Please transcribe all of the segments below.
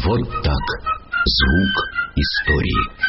Вот так. Звук истории.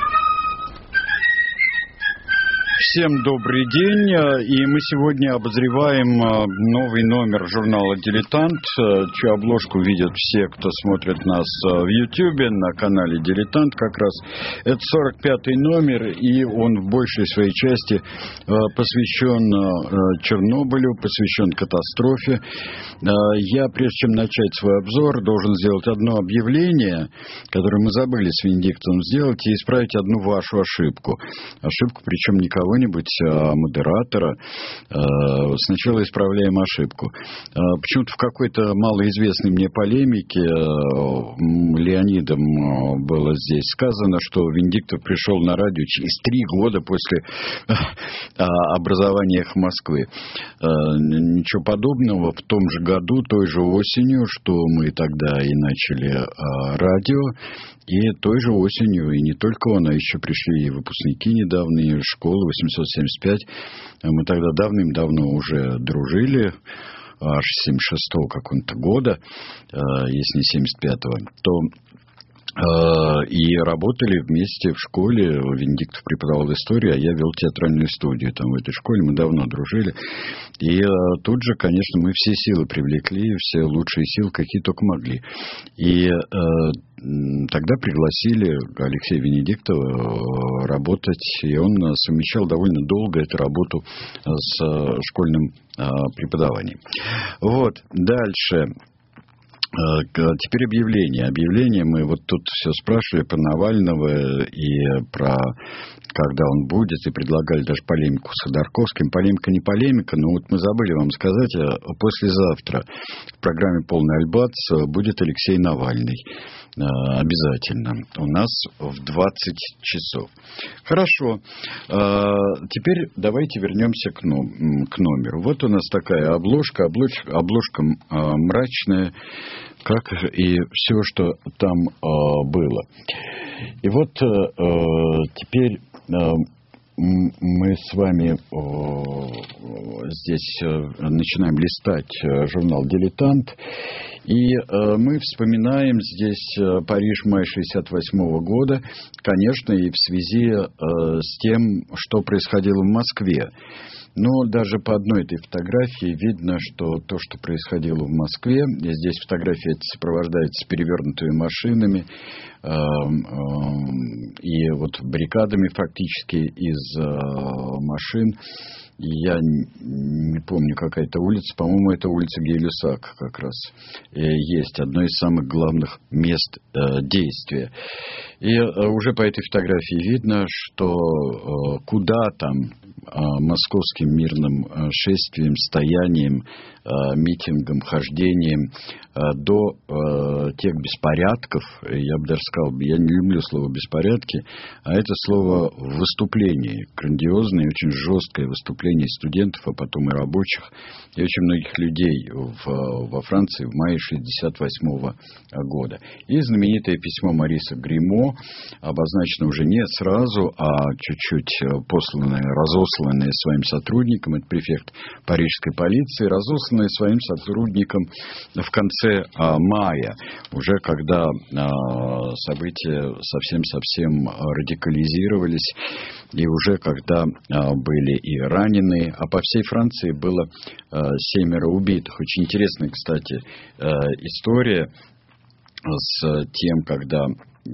Всем добрый день, и мы сегодня обозреваем новый номер журнала «Дилетант», чью обложку видят все, кто смотрит нас в Ютьюбе, на канале «Дилетант» как раз. Это 45-й номер, и он в большей своей части посвящен Чернобылю, посвящен катастрофе. Я, прежде чем начать свой обзор, должен сделать одно объявление, которое мы забыли с Венедиктовым сделать, и исправить одну вашу ошибку. Ошибку, причем не кого-нибудь, а модератора. Сначала исправляем ошибку. Почему-то в какой-то малоизвестной мне полемике Леонидом было здесь сказано, что Венедиктов пришел на радио через 3 года после образования «Эхо Москвы». Ничего подобного. В том же году, той же осенью, что мы тогда и начали радио, и той же осенью, и не только он, а еще пришли и выпускники недавние школы 875. Мы тогда давным-давно уже дружили, аж с 76-го какого-то года, если не 75-го, то и работали вместе в школе. Венедиктов преподавал историю, а я вел театральную студию там в этой школе. Мы давно дружили. И тут же, конечно, мы все силы привлекли, все лучшие силы, какие только могли. И тогда пригласили Алексея Венедиктова работать, и он совмещал довольно долго эту работу с школьным преподаванием. Вот, дальше. Теперь объявление. Объявление мы вот тут все спрашивали про Навального и про когда он будет, и предлагали даже полемику с Ходорковским. Полемика не полемика, но вот мы забыли вам сказать, послезавтра в программе «Полный Альбац» будет Алексей Навальный. Обязательно. У нас в 20 часов. Хорошо. Теперь давайте вернемся к номеру. Вот у нас такая обложка. Обложка мрачная, как и все, что там было. И вот теперь мы с вами здесь начинаем листать журнал «Дилетант», и мы вспоминаем здесь Париж, май 68-го года, конечно, и в связи с тем, что происходило в Москве. Но даже по одной этой фотографии видно, что то, что происходило в Москве, и здесь фотография эта сопровождается перевернутыми машинами и вот баррикадами фактически из машин. Я не помню, какая это улица. По-моему, это улица Гей-Люсак как раз есть. Одно из самых главных мест действия. И уже по этой фотографии видно, что куда там московским мирным шествием, стоянием, митингом, хождением до тех беспорядков, я бы даже сказал, я не люблю слово «беспорядки», а это слово «выступление», грандиозное, очень жесткое выступление студентов, а потом и рабочих, и очень многих людей во Франции в мае 1968 года. И знаменитое письмо Мариса Гримо, обозначено уже не сразу, а чуть-чуть посланное, разосланное своим сотрудникам, это префект парижской полиции, разосланное своим сотрудникам в конце мая, уже когда события совсем-совсем радикализировались, и уже когда были и раненые, а по всей Франции было 7 убитых. Очень интересная, кстати, история с тем, когда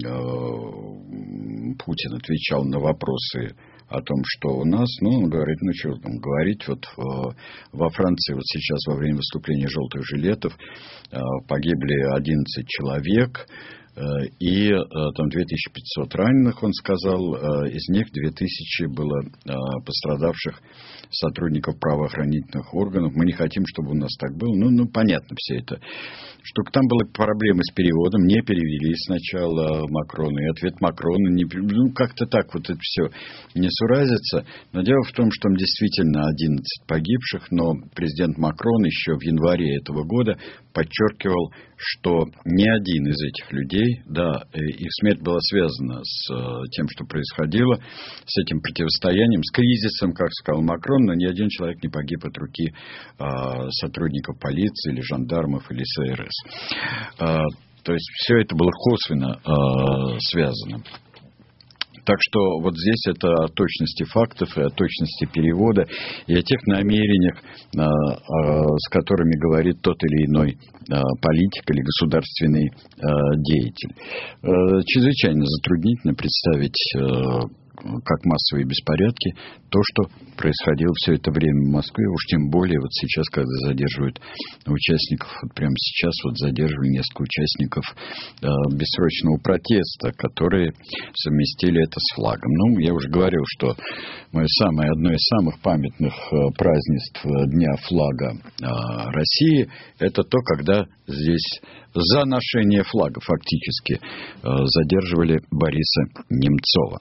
Путин отвечал на вопросы о том, что у нас, он говорит, что там говорить, вот во Франции вот сейчас во время выступления желтых жилетов погибли 11 человек, и там 2500 раненых, он сказал, из них 2000 было пострадавших сотрудников правоохранительных органов. Мы не хотим, чтобы у нас так было. Понятно все это. Что там были проблемы с переводом, не перевели сначала Макрона, и ответ Макрона не... как-то так вот это все несуразится. Но дело в том, что там действительно 11 погибших, но президент Макрон еще в январе этого года подчеркивал, что ни один из этих людей, их смерть была связана с тем, что происходило, с этим противостоянием, с кризисом, как сказал Макрон, но ни один человек не погиб от руки сотрудников полиции или жандармов или СРС. То есть все это было косвенно связано. Так что вот здесь это о точности фактов и о точности перевода, и о тех намерениях, с которыми говорит тот или иной политик или государственный деятель. Чрезвычайно затруднительно представить, как массовые беспорядки, то, что происходило все это время в Москве, уж тем более вот сейчас, когда задерживают участников, вот прямо сейчас вот задерживали несколько участников бессрочного протеста, которые совместили это с флагом. Ну, я уже говорил, что одно из самых памятных празднеств Дня флага России, это то, когда здесь за ношение флага фактически задерживали Бориса Немцова.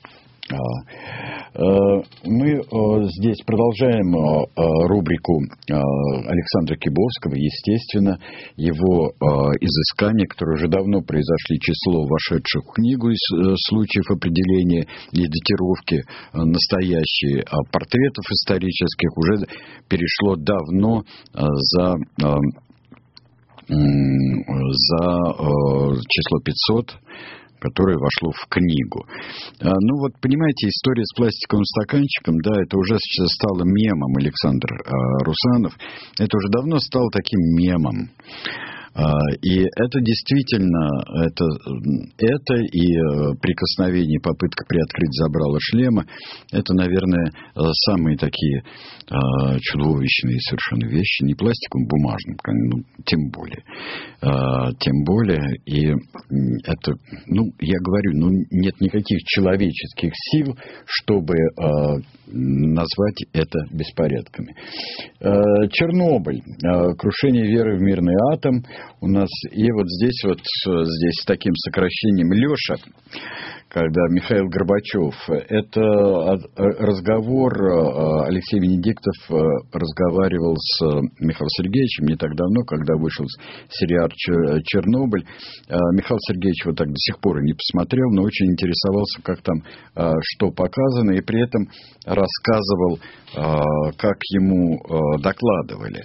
Мы здесь продолжаем рубрику Александра Кибовского, естественно, его изыскания, которые уже давно произошли, число вошедших в книгу из случаев определения и датировки настоящие портретов исторических уже перешло давно за число 500, которое вошло в книгу. Ну вот, понимаете, история с пластиковым стаканчиком, да, это уже сейчас стало мемом. Александр Русанов, это уже давно стало таким мемом. И это действительно, это и прикосновение, попытка приоткрыть забрало шлема, это, наверное, самые такие чудовищные совершенно вещи, не пластиковым, бумажным, ну, тем более, и это, ну, я говорю, нет никаких человеческих сил, чтобы назвать это беспорядками. Чернобыль, крушение веры в мирный атом у нас, и вот здесь с таким сокращением Леша, когда Михаил Горбачев, это разговор, Алексей Венедиктов разговаривал с Михаилом Сергеевичем не так давно, когда вышел сериал «Чернобыль». Михаил Сергеевич вот так до сих пор и не посмотрел, но очень интересовался, как там что показано, и при этом рассказывал, как ему докладывали.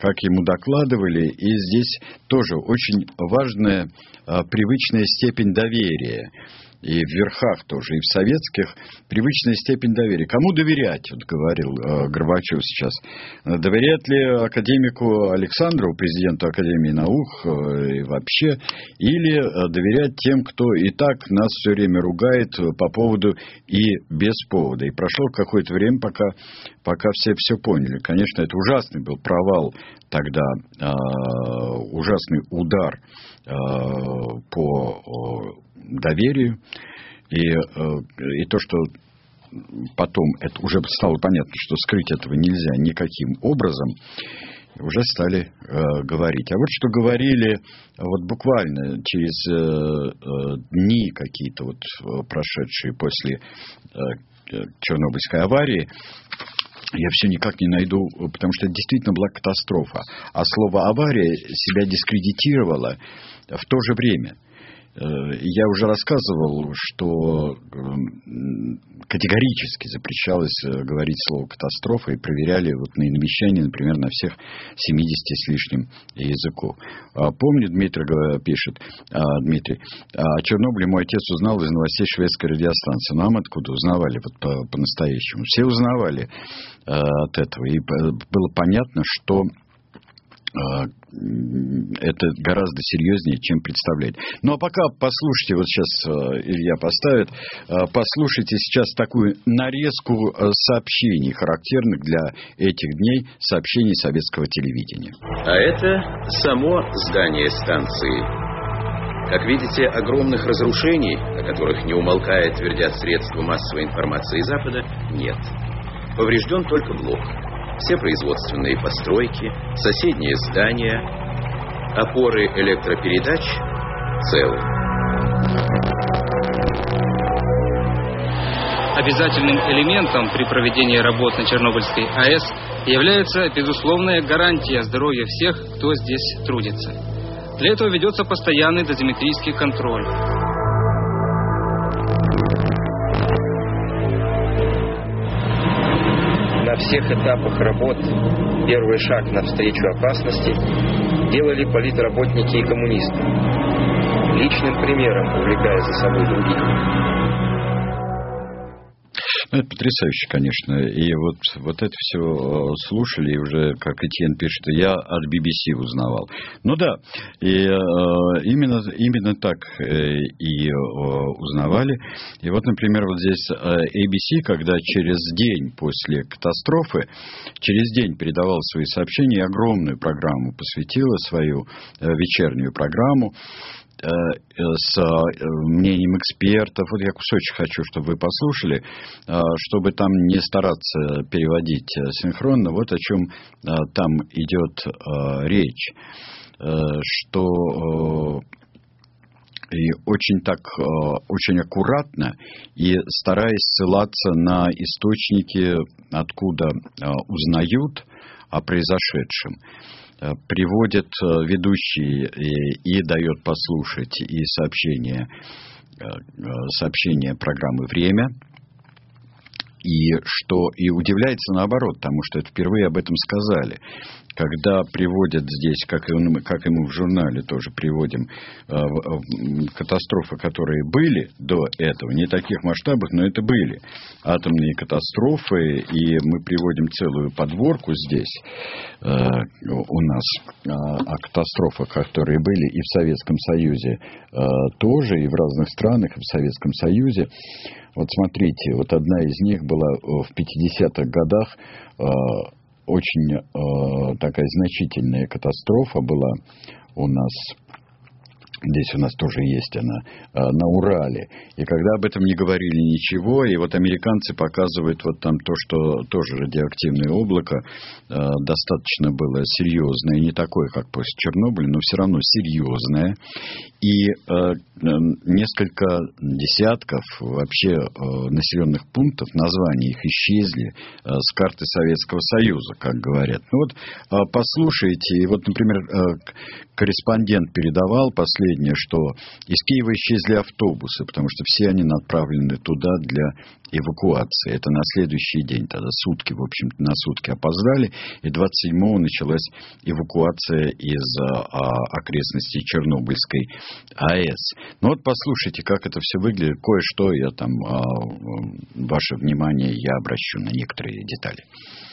И здесь тоже очень важная привычная степень доверия. И в верхах тоже, и в советских, привычная степень доверия. Кому доверять, вот говорил Горбачев сейчас. Доверять ли академику Александрову, президенту Академии наук, и вообще, или доверять тем, кто и так нас все время ругает по поводу и без повода. И прошло какое-то время, пока все поняли. Конечно, это ужасный был провал тогда, ужасный удар по доверию, и то, что потом это уже стало понятно, что скрыть этого нельзя никаким образом, уже стали говорить. А вот что говорили вот буквально через дни какие-то вот прошедшие после Чернобыльской аварии, я все никак не найду, потому что это действительно была катастрофа. А слово «авария» себя дискредитировало в то же время. Я уже рассказывал, что категорически запрещалось говорить слово «катастрофа», и проверяли вот на инвещании, например, на всех 70 с лишним языков. Помню, Дмитрий пишет, Дмитрий, о Чернобыле мой отец узнал из новостей шведской радиостанции. Нам откуда узнавали вот по-настоящему? Все узнавали от этого, и было понятно, что это гораздо серьезнее, чем представляет. Ну, а пока послушайте, вот сейчас Илья поставит, послушайте сейчас такую нарезку сообщений, характерных для этих дней, сообщений советского телевидения. А это само здание станции. Как видите, огромных разрушений, о которых не умолкая твердят средства массовой информации Запада, нет. Поврежден только блок. Все производственные постройки, соседние здания, опоры электропередач целы. Обязательным элементом при проведении работ на Чернобыльской АЭС является безусловная гарантия здоровья всех, кто здесь трудится. Для этого ведется постоянный дозиметрийский контроль. На всех этапах работ первый шаг навстречу опасности делали политработники и коммунисты. личным примером увлекая за собой других. Ну, это потрясающе, конечно. И вот это все слушали, и уже, как Этьен пишет, я от BBC узнавал. Ну да, и именно так и узнавали. И вот, например, вот здесь ABC, когда через день после катастрофы, через день передавал свои сообщения, и огромную программу посвятила, свою вечернюю программу, с мнением экспертов. Вот я кусочек хочу, чтобы вы послушали, чтобы там не стараться переводить синхронно. Вот о чем там идет речь. Что и очень аккуратно и стараясь ссылаться на источники, откуда узнают о произошедшем, приводит ведущий и дает послушать и сообщение программы «Время». И удивляется наоборот, потому что это впервые об этом сказали. Когда приводят здесь, как и мы в журнале тоже приводим, катастрофы, которые были до этого, не таких масштабах, но это были атомные катастрофы, и мы приводим целую подборку здесь у нас о катастрофах, которые были и в Советском Союзе тоже, и в разных странах, и в Советском Союзе. Вот смотрите, вот одна из них была в 50-х годах. Очень такая значительная катастрофа была у нас. Здесь у нас тоже есть она, на Урале. И когда об этом не говорили ничего, и вот американцы показывают вот там то, что тоже радиоактивное облако достаточно было серьезное, не такое, как после Чернобыля, но все равно серьезное. И несколько десятков вообще населенных пунктов, названия их исчезли с карты Советского Союза, как говорят. Ну вот послушайте, и вот, например, корреспондент передавал последнее, что из Киева исчезли автобусы, потому что все они направлены туда для эвакуации. Это на следующий день, тогда сутки, в общем-то, на сутки опоздали, и 27-го началась эвакуация из окрестностей Чернобыльской АЭС. Ну вот послушайте, как это все выглядит. Кое-что я там, ваше внимание, я обращу на некоторые детали.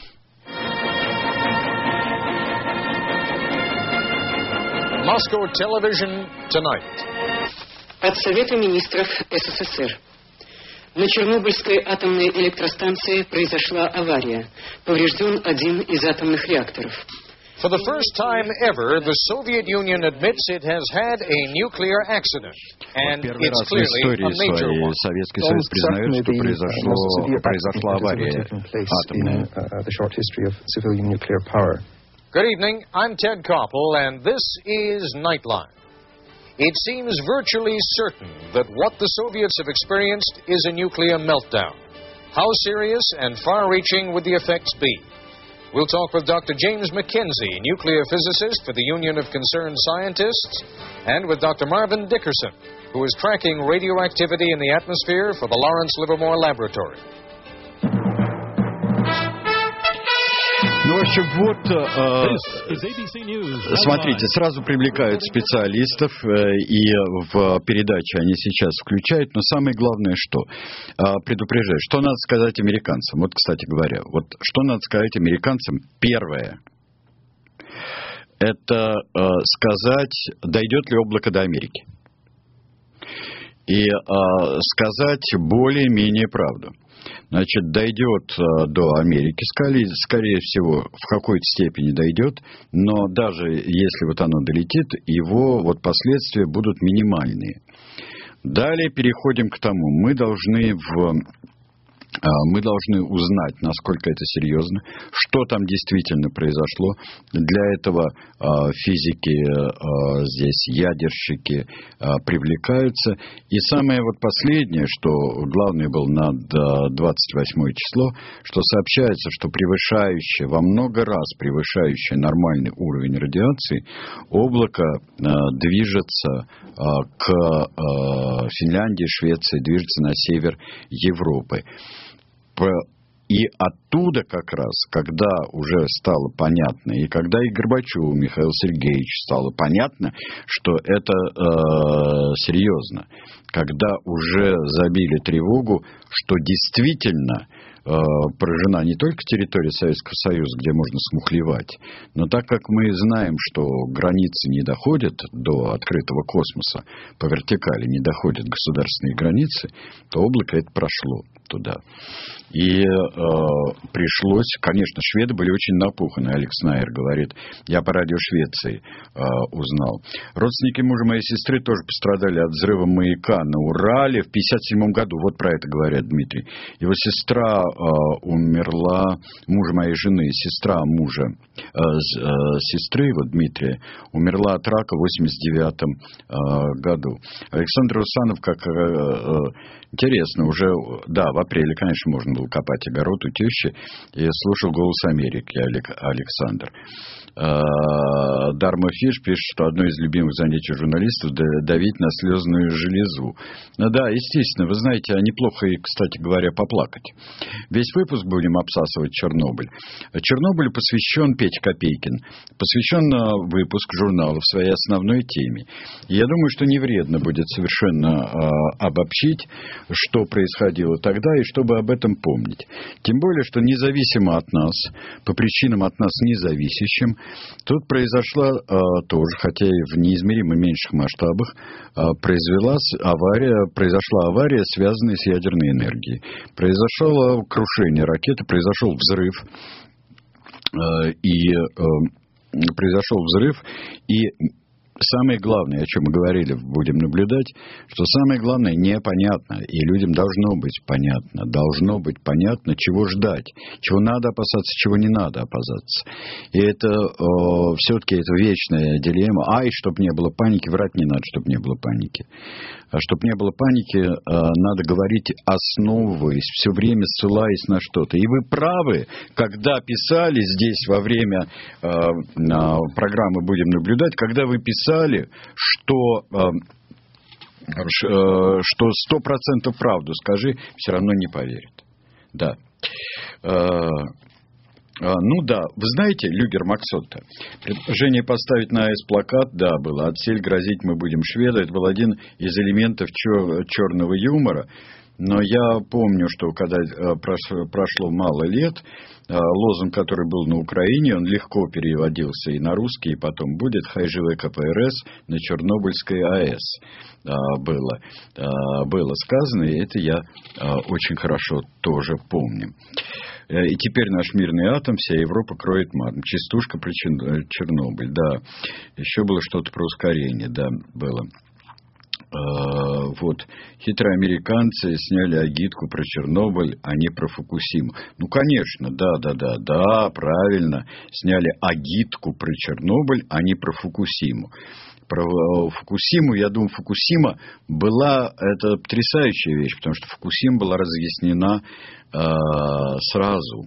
Moscow Television Tonight. От Совета министров СССР. На Чернобыльской атомной электростанции произошла авария. Поврежден один из атомных реакторов. For the first time ever, the Soviet Union admits it has had a nuclear accident, and it's clearly a major one. Советский Союз признает, что произошла авария атомная. Good evening, I'm Ted Koppel, and this is Nightline. It seems virtually certain that what the Soviets have experienced is a nuclear meltdown. How serious and far-reaching would the effects be? We'll talk with Dr. James McKenzie, nuclear physicist for the Union of Concerned Scientists, and with Dr. Marvin Dickerson, who is tracking radioactivity in the atmosphere for the Lawrence Livermore Laboratory. Ну, в общем, вот, смотрите, сразу привлекают специалистов, и в передаче они сейчас включают, но самое главное, что предупреждают, что надо сказать американцам. Вот, кстати говоря, вот что надо сказать американцам, первое, это сказать, дойдет ли облако до Америки. И сказать более-менее правду. Значит, дойдет до Америки, скорее всего, в какой-то степени дойдет, но даже если вот оно долетит, его вот последствия будут минимальные. Далее переходим к тому, мы должны узнать, насколько это серьезно, что там действительно произошло. Для этого физики, здесь ядерщики привлекаются. И самое вот последнее, что главное было на 28 число, что сообщается, что во много раз превышающее нормальный уровень радиации, облако движется к Финляндии, Швеции, движется на север Европы. И оттуда как раз, когда уже стало понятно, и когда и Горбачеву Михаилу Сергеевичу стало понятно, что это серьезно, когда уже забили тревогу, что действительно поражена не только территория Советского Союза, где можно смухлевать, но так как мы знаем, что границы не доходят до открытого космоса, по вертикали не доходят государственные границы, то облако это прошло туда. И пришлось, конечно, шведы были очень напуганы. Алекс Найер говорит, я по радио Швеции узнал. Родственники мужа моей сестры тоже пострадали от взрыва маяка на Урале в 1957 году. Вот про это говорят, Дмитрий. Его сестра умерла, мужа моей жены, сестра мужа сестры его, Дмитрия, умерла от рака в 1989 году. Александр Русанов, как интересно, уже, да, в апреле, конечно, можно было копать огород у тещи, и слушал «Голос Америки» Александр. Дарма Фиш пишет, что одно из любимых занятий журналистов – давить на слезную железу. Ну да, естественно, вы знаете, а неплохо и, кстати говоря, поплакать. Весь выпуск будем обсасывать Чернобыль. Чернобылю посвящен Петя Копейкин. Посвящен выпуск журнала в своей основной теме. И я думаю, что не вредно будет совершенно обобщить, что происходило тогда, и чтобы об этом помнить. Тем более, что независимо от нас, по причинам от нас независящим, тут произошла тоже, хотя и в неизмеримо меньших масштабах, произошла авария, связанная с ядерной энергией. Произошло крушение ракеты, произошел взрыв, и самое главное, о чем мы говорили, будем наблюдать, что самое главное непонятно, и людям должно быть понятно, чего ждать, чего надо опасаться, чего не надо опасаться. И это все-таки это вечная дилемма. И чтобы не было паники, врать не надо, чтобы не было паники. А чтобы не было паники, надо говорить, основываясь, все время ссылаясь на что-то. И вы правы, когда писали здесь во время программы «Будем наблюдать», когда вы писали, что 100% правду скажи, все равно не поверят. Да. Ну да, вы знаете, Люгер Максотта, предложение поставить на АЭС плакат, да, было, «Отсель грозить мы будем шведу», это был один из элементов черного юмора, но я помню, что когда прошло мало лет, лозунг, который был на Украине, он легко переводился и на русский, и потом будет «Хай живе КПРС» на Чернобыльской АЭС было сказано, и это я очень хорошо тоже помню. И теперь наш мирный атом вся Европа кроет матом. Частушка про Чернобыль, да. Еще было что-то про ускорение, да, было. Вот. Хитрые американцы сняли агитку про Чернобыль, а не про Фукусиму. Ну, конечно, да, правильно. Сняли агитку про Чернобыль, а не про Фукусиму. Про Фукусиму, я думаю, Фукусима была, это потрясающая вещь, потому что Фукусима была разъяснена сразу.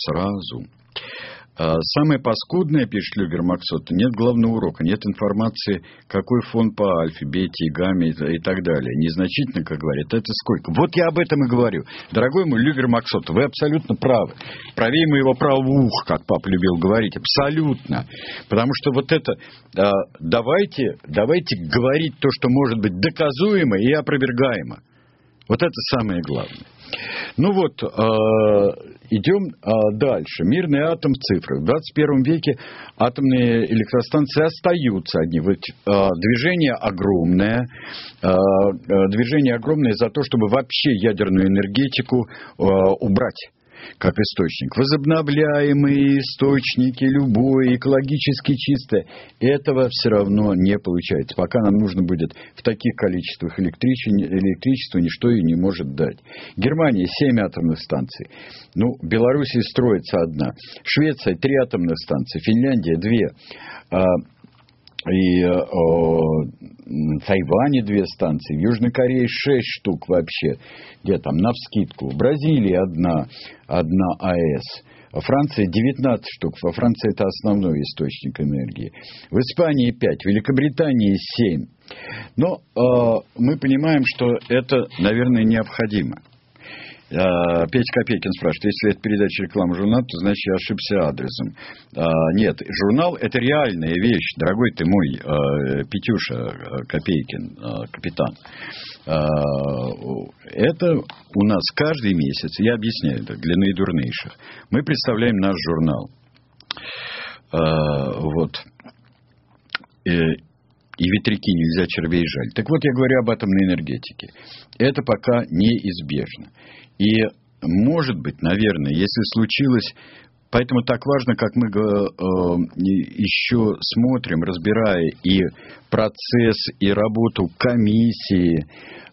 Самое паскудное, пишет Люгер Максотта, нет главного урока, нет информации, какой фон по альфе, бете, гамме и так далее. Незначительно, как говорят, это сколько? Вот я об этом и говорю. Дорогой мой Люгер Максотта, вы абсолютно правы. Правее моего правого уха, как папа любил говорить, абсолютно. Потому что вот это, давайте говорить то, что может быть доказуемо и опровергаемо. Вот это самое главное. Ну вот, идем дальше. Мирный атом в цифрах. В 21 веке атомные электростанции остаются одни. Движение огромное за то, чтобы вообще ядерную энергетику убрать как источник. Возобновляемые источники, любое, экологически чистое. Этого все равно не получается. Пока нам нужно будет в таких количествах электричества, ничто и не может дать. Германия 7 атомных станций. Ну, Белоруссия строится одна. Швеция 3 атомных станции. Финляндия 2. И в Тайване 2 станции, в Южной Корее 6 штук вообще, где там навскидку, в Бразилии одна АЭС, во Франции 19 штук, во Франции это основной источник энергии, в Испании 5, в Великобритании 7. Но мы понимаем, что это, наверное, необходимо. Петя Копейкин спрашивает, если это передача рекламы журнала, то значит я ошибся адресом. Нет, журнал это реальная вещь, дорогой ты мой Петюша Копейкин, капитан. Это у нас каждый месяц, я объясняю это для наидурнейших, мы представляем наш журнал. Вот. И ветряки нельзя, червей жаль. Так вот, я говорю об атомной энергетике. Это пока неизбежно. И, может быть, наверное, если случилось... Поэтому так важно, как мы еще смотрим, разбирая и процесс, и работу комиссии,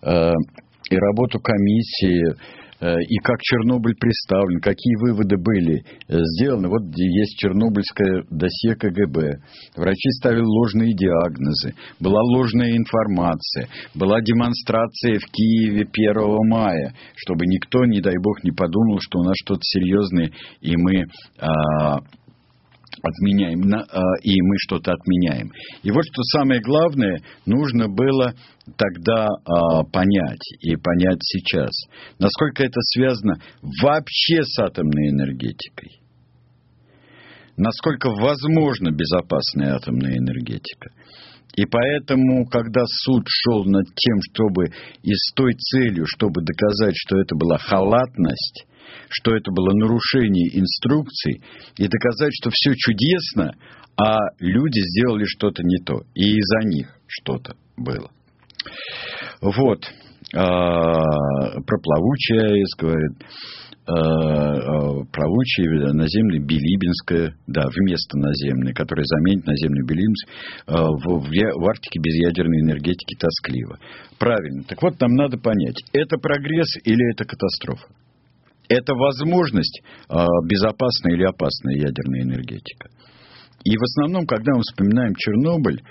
и как Чернобыль представлен, какие выводы были сделаны. Вот есть чернобыльское досье КГБ. Врачи ставили ложные диагнозы, была ложная информация, была демонстрация в Киеве 1 мая, чтобы никто, не дай бог, не подумал, что у нас что-то серьезное, и мы... отменяем, и мы что-то отменяем. И вот что самое главное, нужно было тогда понять, и понять сейчас, насколько это связано вообще с атомной энергетикой. Насколько возможно безопасная атомная энергетика. И поэтому, когда суд шел над тем, чтобы и с той целью, чтобы доказать, что это была халатность, что это было нарушение инструкций, и доказать, что все чудесно, а люди сделали что-то не то, и из-за них что-то было. Вот. Про плавучий АЭС говорит. Плавучий наземный Билибинская, да, вместо наземной, которая заменит наземный Билибинск, в Арктике без ядерной энергетики тоскливо. Правильно. Так вот, нам надо понять, это прогресс или это катастрофа? Это возможность безопасная или опасная ядерная энергетика. И в основном, когда мы вспоминаем Чернобыль,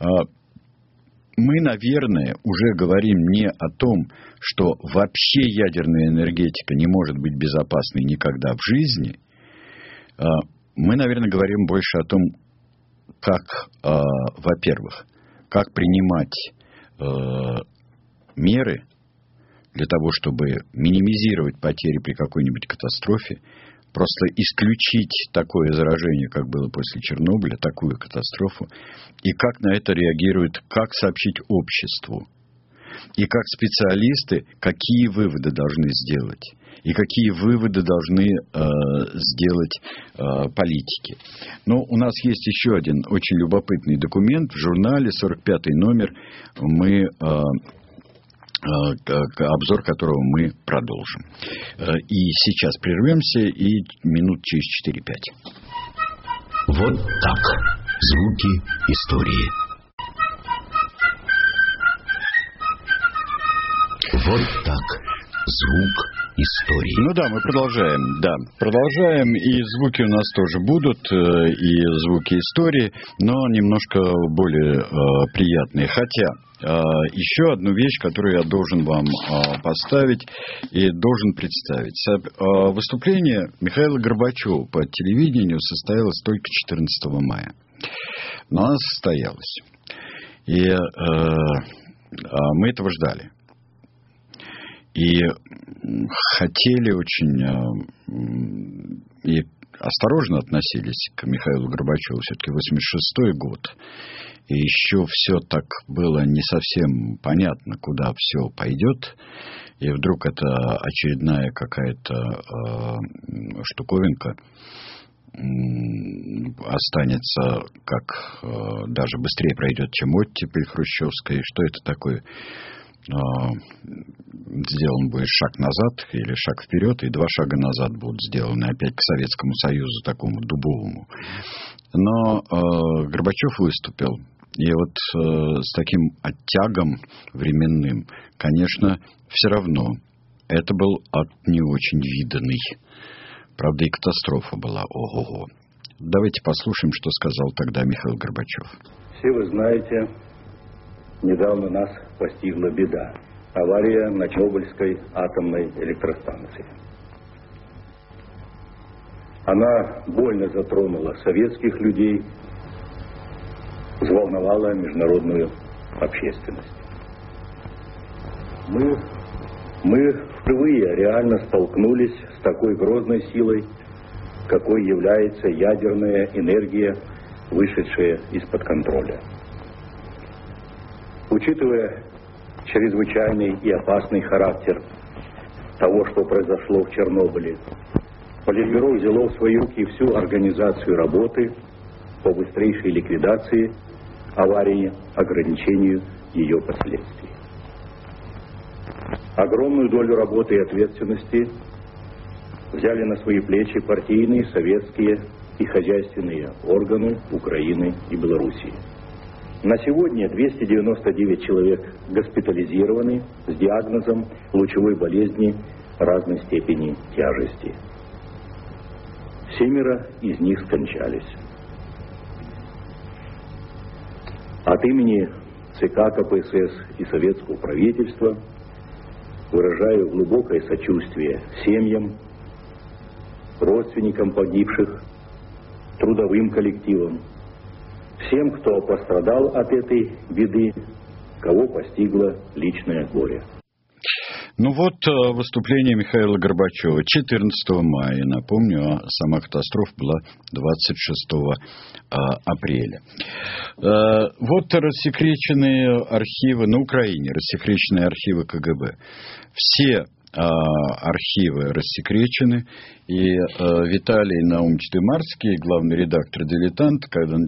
мы, наверное, уже говорим не о том, что вообще ядерная энергетика не может быть безопасной никогда в жизни. Мы, наверное, говорим больше о том, как, во-первых, как принимать меры для того, чтобы минимизировать потери при какой-нибудь катастрофе, просто исключить такое заражение, как было после Чернобыля, такую катастрофу, и как на это реагирует, как сообщить обществу, и как специалисты, какие выводы должны сделать, и какие выводы должны сделать политики. Но у нас есть еще один очень любопытный документ в журнале, 45-й номер, мы... обзор которого мы продолжим. И сейчас прервемся, и минут через 4-5. Вот так. Звуки истории. Вот так. Звук истории. Ну да, мы продолжаем. Да, продолжаем. И звуки у нас тоже будут, и звуки истории, но немножко более приятные. Хотя еще одну вещь, которую я должен вам поставить и должен представить. Выступление Михаила Горбачева по телевидению состоялось только 14 мая. Но оно состоялось. И мы этого ждали. И хотели очень и осторожно относились к Михаилу Горбачеву. Все-таки 86-й год. И еще все так было не совсем понятно, куда все пойдет. И вдруг это очередная какая-то штуковинка останется, как даже быстрее пройдет, чем оттепель хрущевская. И что это такое? Сделан будет шаг назад или шаг вперед, и 2 шага назад будут сделаны опять к Советскому Союзу, такому дубовому. Но Горбачев выступил. И вот с таким оттягом временным, конечно, все равно это был акт не очень виданный. Правда, и катастрофа была. Ого-го. Давайте послушаем, что сказал тогда Михаил Горбачев. Все вы знаете, недавно нас постигла беда. Авария на Чернобыльской атомной электростанции. Она больно затронула советских людей, взволновала международную общественность. Мы Мы впервые реально столкнулись с такой грозной силой, какой является ядерная энергия, вышедшая из-под контроля. Учитывая чрезвычайный и опасный характер того, что произошло в Чернобыле, Политбюро взяло в свои руки всю организацию работы по быстрейшей ликвидации аварии, ограничению ее последствий. Огромную долю работы и ответственности взяли на свои плечи партийные, советские и хозяйственные органы Украины и Белоруссии. На сегодня 299 человек госпитализированы с диагнозом лучевой болезни разной степени тяжести. 7 из них скончались. От имени ЦК КПСС и советского правительства выражаю глубокое сочувствие семьям, родственникам погибших, трудовым коллективам, всем, кто пострадал от этой беды, кого постигло личное горе. Ну вот выступление Михаила Горбачева 14 мая. Напомню, а сама катастрофа была 26 апреля. Вот рассекреченные архивы на Украине, рассекреченные архивы КГБ. Все архивы рассекречены, и Виталий Наумович Дымарский, главный редактор «Дилетант», когда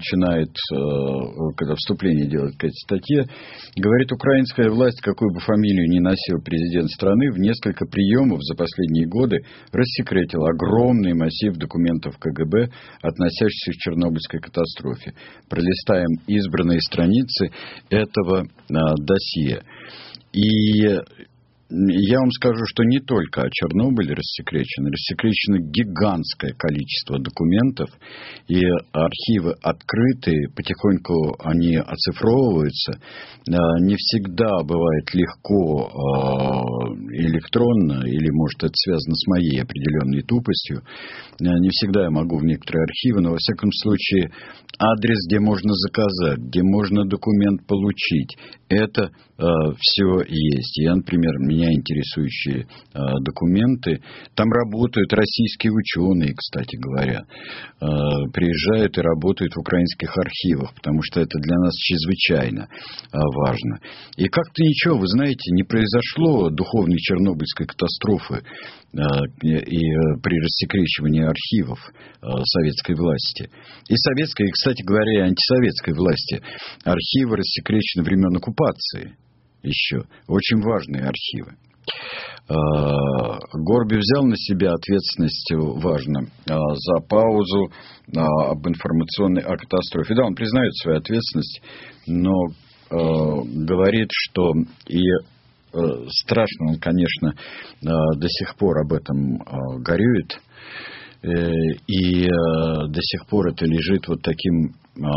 вступление делает к этой статье, говорит: украинская власть, какую бы фамилию ни носил президент страны, в несколько приемов за последние годы рассекретила огромный массив документов КГБ, относящихся к Чернобыльской катастрофе. Пролистаем избранные страницы этого досье. И я вам скажу, что не только о Чернобыле рассекречено гигантское количество документов, и архивы открыты, потихоньку они оцифровываются. Не всегда бывает легко электронно, или, может, это связано с моей определенной тупостью. Не всегда я могу в некоторые архивы, но, во всяком случае, адрес, где можно заказать, где можно документ получить, это все есть. Я, например, меня интересующие документы, там работают российские ученые, кстати говоря, приезжают и работают в украинских архивах, потому что это для нас чрезвычайно важно. И как-то ничего, вы знаете, не произошло духовной чернобыльской катастрофы и при рассекречивании архивов советской власти. И советской, и, кстати говоря, и антисоветской власти. Архивы рассекречены времен оккупации еще. Очень важные архивы. Горби взял на себя ответственность, важно, за паузу об информационной катастрофе. Да, он признает свою ответственность, но говорит, что и страшно, он, конечно, до сих пор об этом горюет, и до сих пор это лежит вот таким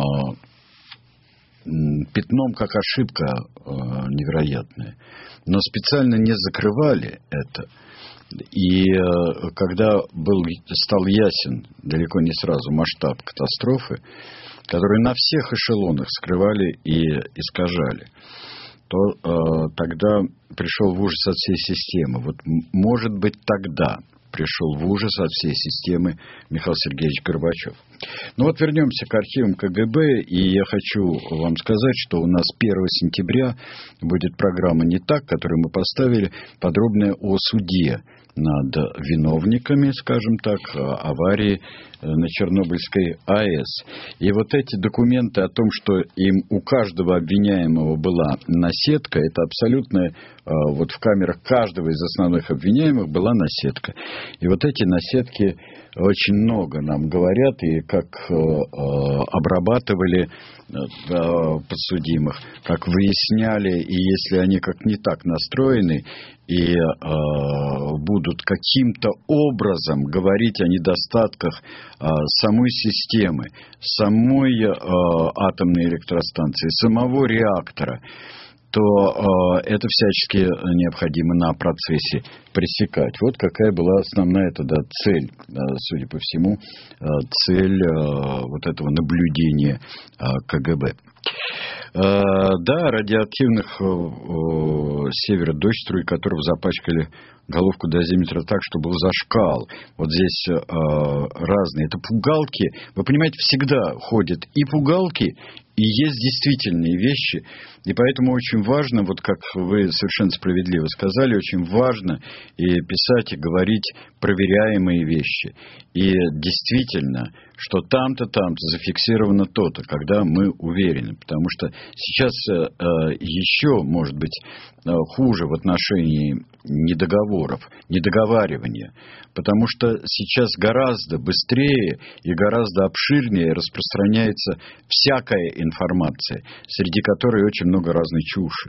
пятном, как ошибка невероятная. Но специально не закрывали это. И когда стал ясен далеко не сразу масштаб катастрофы, который на всех эшелонах скрывали и искажали, то тогда пришел в ужас от всей системы. Вот, может быть, тогда пришел в ужас от всей системы Михаил Сергеевич Горбачев. Ну вот вернемся к архивам КГБ, и я хочу вам сказать, что у нас 1 сентября будет программа «Не так», которую мы поставили, подробная о суде над виновниками, скажем так, аварии на Чернобыльской АЭС. И вот эти документы о том, что у каждого обвиняемого была наседка, это абсолютно, вот в камерах каждого из основных обвиняемых была наседка. И вот эти наседки очень много нам говорят, и как обрабатывали подсудимых, как выясняли, и если они как не так настроены, и будут каким-то образом говорить о недостатках самой системы, самой атомной электростанции, самого реактора, то это всячески необходимо на процессе пресекать. Вот какая была основная тогда цель, судя по всему, цель вот этого наблюдения КГБ. Да, радиоактивных с севера дождь, струи которого запачкали головку дозиметра так, что был зашкал. Вот здесь разные. Это пугалки. Вы понимаете, всегда ходят и пугалки, и есть действительные вещи. И поэтому очень важно, вот как вы совершенно справедливо сказали, очень важно и писать, и говорить проверяемые вещи. И действительно, что там-то, там-то зафиксировано то-то, когда мы уверены. Потому что сейчас еще, может быть, хуже в отношении недоговаривания. Потому что сейчас гораздо быстрее и гораздо обширнее распространяется всякая информация, среди которой очень много разной чуши.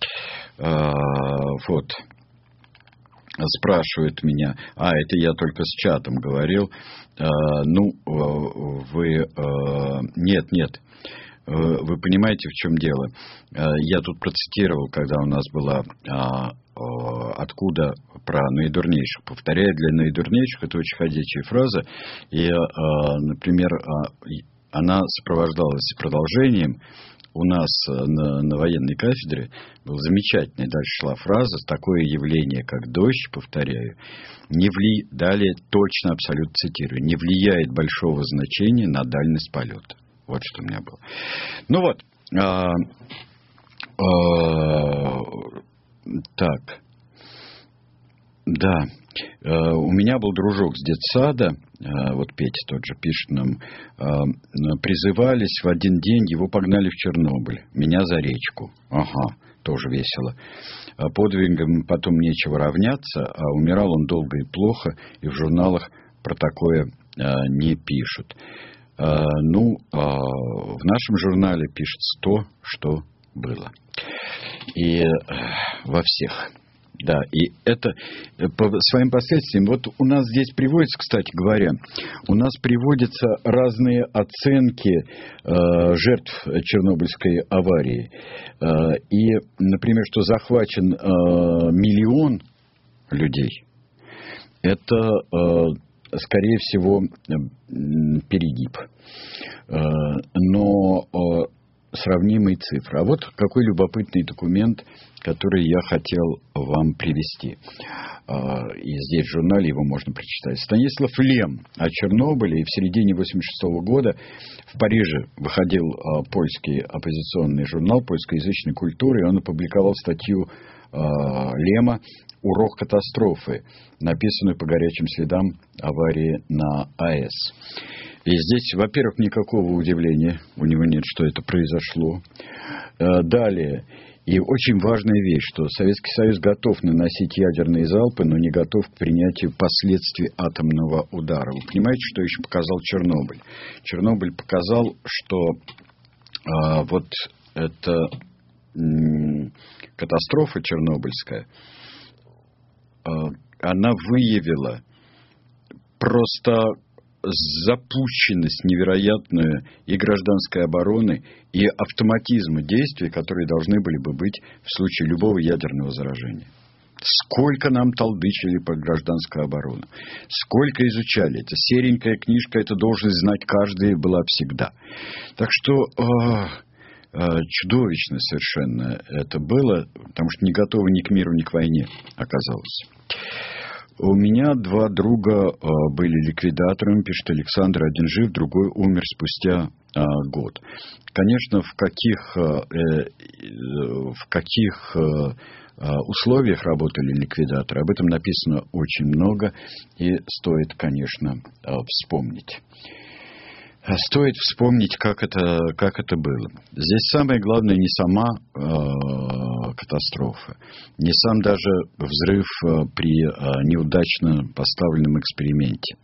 Вот. Спрашивают меня, это я только с чатом говорил, нет. Вы понимаете, в чем дело? Я тут процитировал, когда у нас была откуда про наидурнейших. Повторяю, для наидурнейших это очень ходячая фраза. И, например, она сопровождалась продолжением. У нас на военной кафедре была замечательная, дальше шла фраза: такое явление, как дождь, повторяю, далее точно, абсолютно цитирую, не влияет большого значения на дальность полета. Вот что у меня было. Ну вот. Так. Да. У меня был дружок с детсада, вот Петя тот же пишет нам, призывались в один день, его погнали в Чернобыль, меня за речку. Ага, тоже весело. Подвигом потом нечего равняться, а умирал он долго и плохо, и в журналах про такое не пишут. В нашем журнале пишется то, что было. И во всех. Да, и это по своим последствиям. Вот у нас здесь приводится, кстати говоря, у нас приводятся разные оценки жертв Чернобыльской аварии. И, например, что захвачен 1 миллион людей, это, скорее всего, перегиб. Но сравнимые цифры. А вот какой любопытный документ, который я хотел вам привести. И здесь в журнале его можно прочитать. Станислав Лем о Чернобыле. И в середине 1986 года в Париже выходил польский оппозиционный журнал польскоязычной культуры, и он опубликовал статью Лема «Урок катастрофы», написанную по горячим следам аварии на АЭС. И здесь, во-первых, никакого удивления у него нет, что это произошло. Далее, и очень важная вещь, что Советский Союз готов наносить ядерные залпы, но не готов к принятию последствий атомного удара. Вы понимаете, что еще показал Чернобыль? Чернобыль показал, что вот эта катастрофа чернобыльская, она выявила просто запущенность невероятную и гражданской обороны, и автоматизма действий, которые должны были бы быть в случае любого ядерного заражения. Сколько нам толдычили по гражданскую оборону, сколько изучали. Это серенькая книжка, это должен знать каждый, была всегда. Так что чудовищно совершенно это было, потому что не готовы ни к миру, ни к войне оказалось. У меня 2 друга были ликвидаторами, пишет Александр. Один жив, другой умер спустя год. Конечно, в каких условиях работали ликвидаторы, об этом написано очень много, и стоит, конечно, вспомнить. Стоит вспомнить, как это было. Здесь самое главное не сама катастрофа, не сам даже взрыв при неудачно поставленном эксперименте.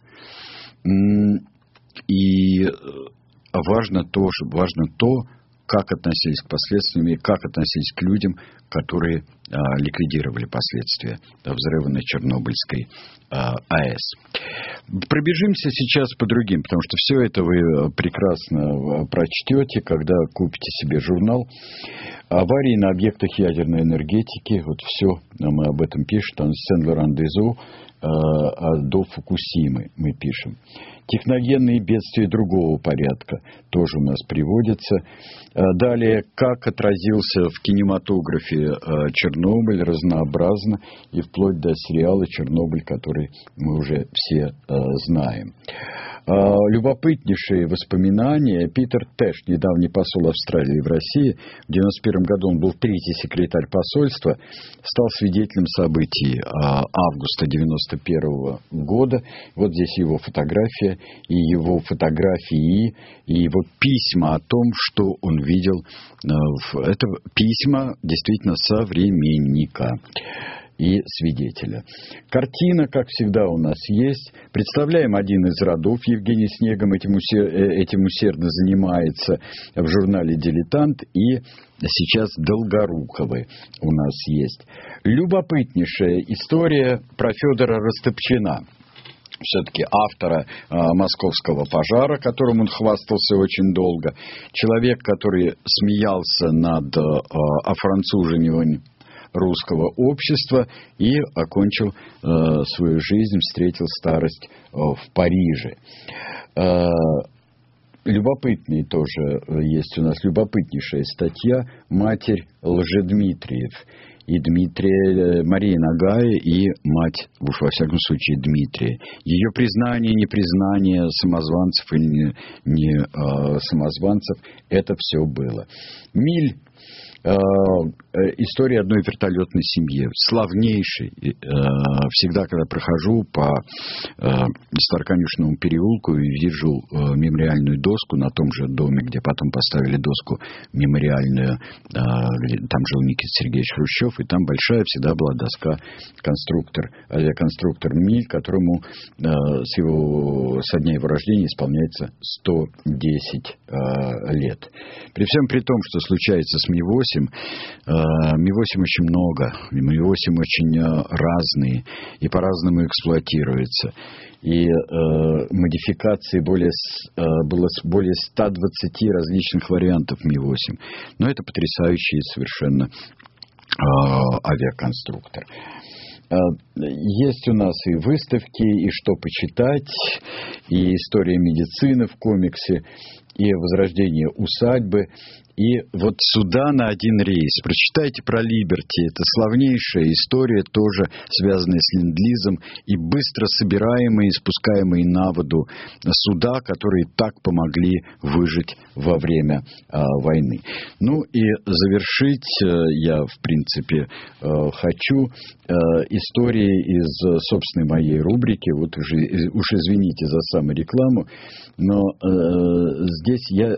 И важно то, как относились к последствиям и как относились к людям, которые ликвидировали последствия взрыва на Чернобыльской АЭС. Пробежимся сейчас по другим, потому что все это вы прекрасно прочтете, когда купите себе журнал. Аварии на объектах ядерной энергетики. Вот все, мы об этом пишем. Там Сен-Лоран-де-Зу, до Фукусимы, мы пишем. Техногенные бедствия другого порядка тоже у нас приводятся. Далее, как отразился в кинематографе Чернобыль, разнообразно, и вплоть до сериала «Чернобыль», который мы уже все знаем. Любопытнейшие воспоминания. Питер Тэш, недавний посол Австралии в России, в 1991 году он был третий секретарь посольства, стал свидетелем событий августа 1991 года. Вот здесь его фотография, и его фотографии, и его письма о том, что он видел. Это письма действительно современника и свидетеля. Картина, как всегда, у нас есть. Представляем один из родов. Евгений Снегом этим усердно занимается в журнале «Дилетант». И сейчас Долгоруковы у нас есть. Любопытнейшая история про Федора Растопчина. Все-таки автора московского пожара, которым он хвастался очень долго. Человек, который смеялся над офранцуживанием русского общества и окончил свою жизнь, встретил старость в Париже. Любопытный тоже есть у нас, любопытнейшая статья «Матерь Лжедмитриев». И Дмитрия, Мария Нагая, и мать, уж во всяком случае, Дмитрия. Ее признание, непризнание самозванцев или не самозванцев, это все было. Миль. История одной вертолетной семьи, славнейшей. Всегда, когда прохожу по Староконюшному переулку и вижу мемориальную доску на том же доме, где потом поставили доску мемориальную, там жил Никита Сергеевич Хрущев, и там большая всегда была доска авиаконструктор Миль, которому со дня его рождения исполняется 110 лет. При всем при том, что случается с Ми-8, Ми-8 очень много, Ми-8 очень разные и по-разному эксплуатируются. И модификаций было более 120 различных вариантов Ми-8. Но это потрясающий совершенно авиаконструктор. Есть у нас и выставки, и что почитать, и история медицины в комиксе, и возрождение усадьбы. И вот сюда на один рейс. Прочитайте про Либерти. Это славнейшая история, тоже связанная с Ленд-лизом, и быстро собираемые и спускаемые на воду суда, которые так помогли выжить во время войны. Ну и завершить я, в принципе, хочу историей из собственной моей рубрики. Вот уж извините за саморекламу, но здесь я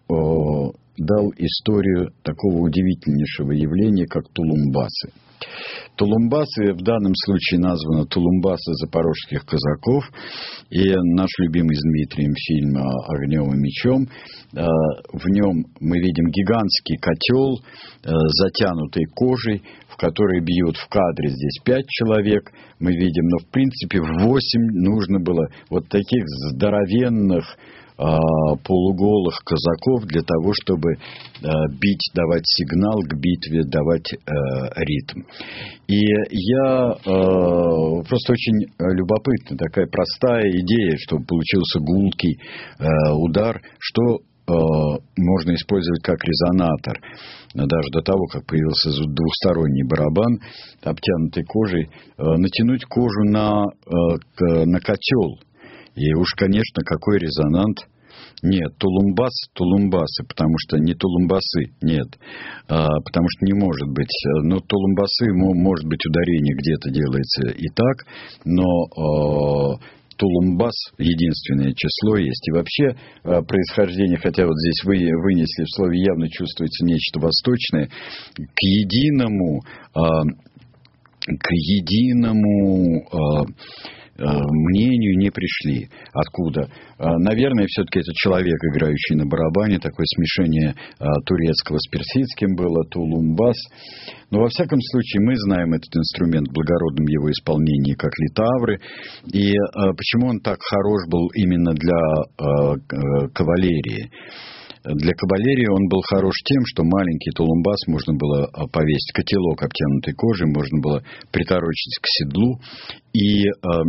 дал историю такого удивительнейшего явления, как тулумбасы. Тулумбасы в данном случае названы тулумбасы запорожских казаков. И наш любимый с Дмитрием фильм «Огнем и мечом». В нем мы видим гигантский котел, затянутый кожей, в который бьют в кадре здесь 5 человек. Мы видим, но в принципе 8 нужно было вот таких здоровенных полуголых казаков для того, чтобы бить, давать сигнал к битве, давать ритм. И я просто очень любопытна такая простая идея, чтобы получился гулкий удар, что можно использовать как резонатор. Даже до того, как появился двухсторонний барабан, обтянутый кожей, натянуть кожу на котел. И уж, конечно, какой резонант? Нет, тулумбасы, потому что не тулумбасы, нет, потому что не может быть. Но тулумбасы, может быть, ударение где-то делается и так, но тулумбас единственное число есть. И вообще происхождение, хотя вот здесь вынесли в слове, явно чувствуется нечто восточное, к единому мнению не пришли. Откуда? Наверное, все-таки это человек, играющий на барабане, такое смешение турецкого с персидским было, тулумбас. Но, во всяком случае, мы знаем этот инструмент в благородном его исполнении, как литавры. И почему он так хорош был именно для кавалерии? Для кавалерии он был хорош тем, что маленький тулумбас можно было повесить, котелок, обтянутый кожей, можно было приторочить к седлу, и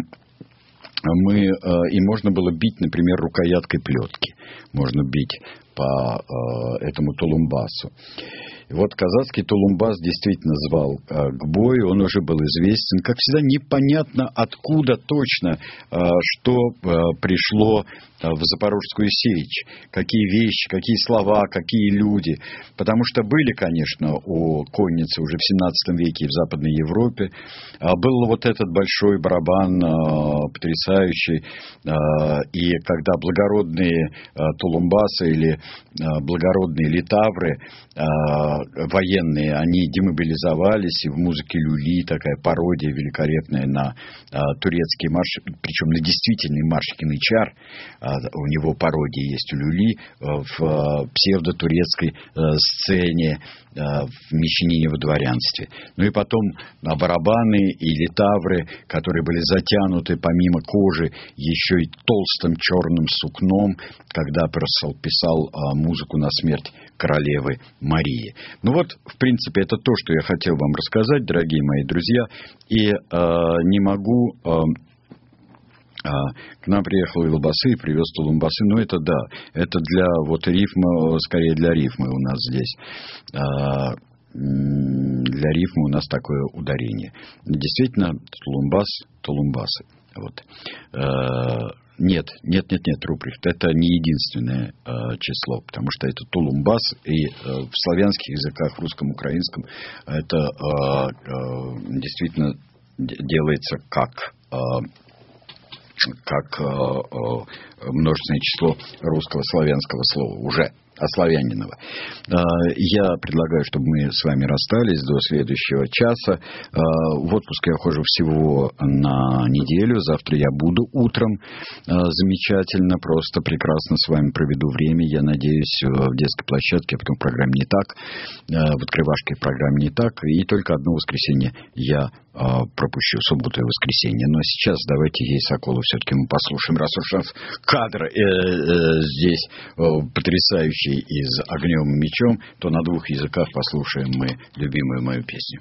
можно было бить, например, рукояткой плетки. Можно бить по этому тулумбасу. И вот казацкий тулумбас действительно звал к бою, он уже был известен. Как всегда, непонятно, откуда точно, что пришло в Запорожскую сечь, какие вещи, какие слова, какие люди. Потому что были, конечно, у конницы уже в 17 веке и в Западной Европе. Был вот этот большой барабан, потрясающий. И когда благородные тулумбасы или благородные литавры военные, они демобилизовались, и в музыке люли, такая пародия великолепная на турецкий марш, причем на действительный марш янычар. У него пародия есть у люли в псевдотурецкой сцене в «Мещанине во дворянстве». Ну и потом барабаны и литавры, которые были затянуты помимо кожи еще и толстым черным сукном, когда писал музыку на смерть королевы Марии. Ну вот, в принципе, это то, что я хотел вам рассказать, дорогие мои друзья. И не могу... К нам приехал Илбасы и привез тулумбасы. Ну, это да, это для вот рифма, скорее для рифмы у нас здесь. Для рифмы у нас такое ударение. Действительно, тулумбасы. Вот. Нет, Руприхт, это не единственное число, потому что это тулумбас, и в славянских языках, в русском, украинском, это действительно делается как множественное число русского славянского слова, уже ославяненного. Я предлагаю, чтобы мы с вами расстались до следующего часа. В отпуск я хожу всего на неделю. Завтра я буду утром. Замечательно, просто прекрасно с вами проведу время. Я надеюсь, в детской площадке, а потом в программе «Не так», в открывашке в программе «Не так». И только одно воскресенье я пропущу, субботу и воскресенье. Но сейчас давайте ей Соколу все-таки мы послушаем, раз уж у нас кадр здесь потрясающий и с огнем и мечом, то на двух языках послушаем мы любимую мою песню.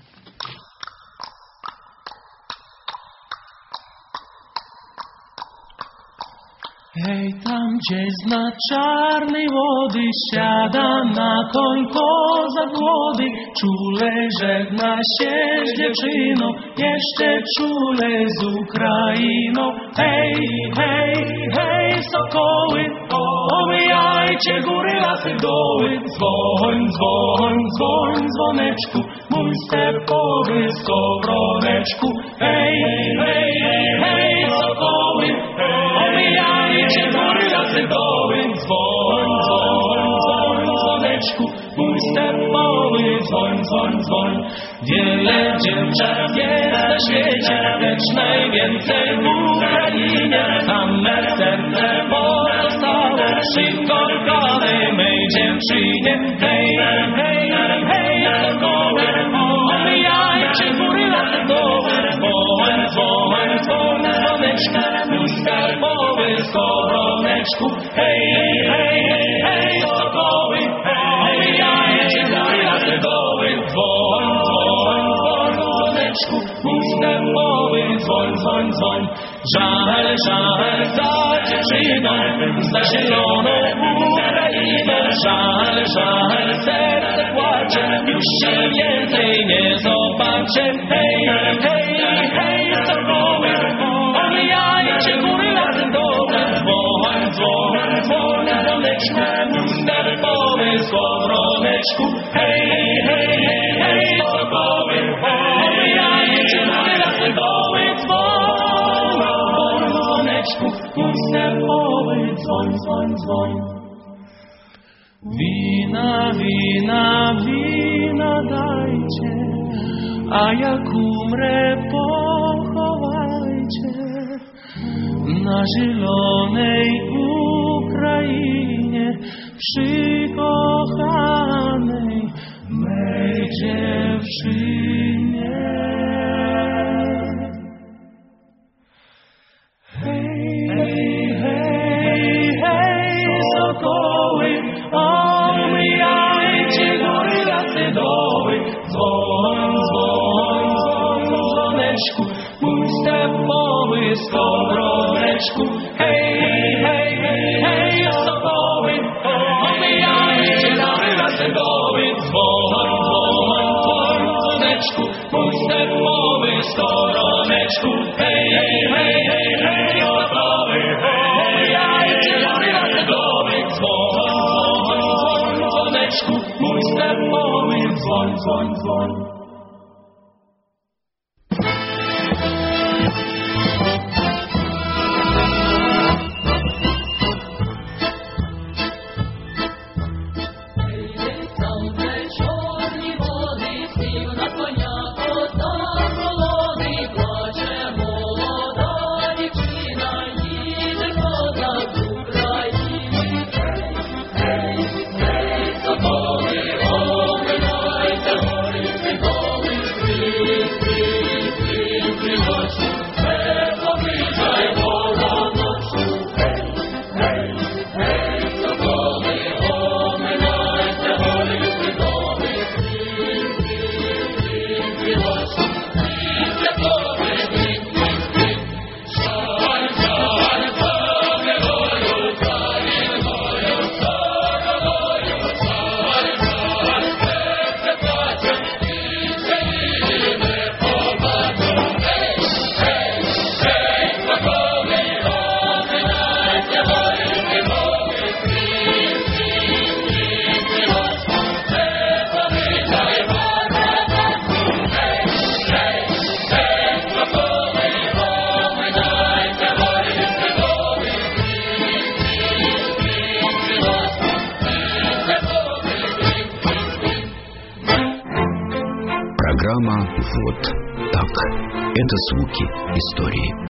Hej, tam gdzieś na czarnej wody siada na koń kozak młody, czule żegna się z dziewczyną, jeszcze czule z Ukrainą. Hej, hej, hej, sokoły, omijajcie góry, lasy, doły, dzwoń, dzwoń, dzwoń, dzwoneczku, mój stepowy skowroneczku. Hej, hej, hej, sokoły, omijajcie góry, lasy, doły, dzwoń, dzwoń, dzwoń, dzwoneczku, mój stepowy, dzwoń, dzwoń, dzwoń. Wiele dziewczat jest na świecie, lecz najwięcej w Ukrainie. Same serce pozostało przy kochanej mej dziewczynie. Hej, hej, hej, sokoły, omijajcie góry, lasy, doły, dzwoń, dzwoń, dzwoń, dzwoneczku, mój skarbowy skowroneczku. Hej, hej, hej, sokoły, omijajcie góry, lasy, doły, dzwoń, dzwoń, dzwoń, dzwoneczku, mój skarbowy, dzwoń, dzwoń, dzwoń. Żal, żal za dziewczyną, za zieloną Ukrainę. Żal, żal, serce płacze, już się więcej nie zobaczę. Hej, hej, hej, sokoły, omijajcie góry, lasy, doły, dzwoń, dzwoń, dzwoń, dzwoneczku, mój skarbowy skowroneczku. Hej, hej, hej, sokoły, omijajcie góry, lasy, doły, dzwoń, dzwoneczku, mój skarbowy, dzwoń, dzwoń, dzwoń. Wina, wina, wina dajcie, a jak umrę, pochowajcie na zielonej Ukrainie, przy kochanej mej dziewczynie. Hej, hej, hej, sokoły, сонечку, гей, гей, гей, гей, особовий, поміяючи нами на седовий, дзвон, дзвон, дзвон, сонечку, пусте мови сторонечку, гей, гей, гей, гей, гей, особовий, поміяючи нами на седовий, дзвон, дзвон, дзвон, сонечку, пусте мови, дзвон, дзвон, дзвон. Программа «Вот так». Это звуки истории.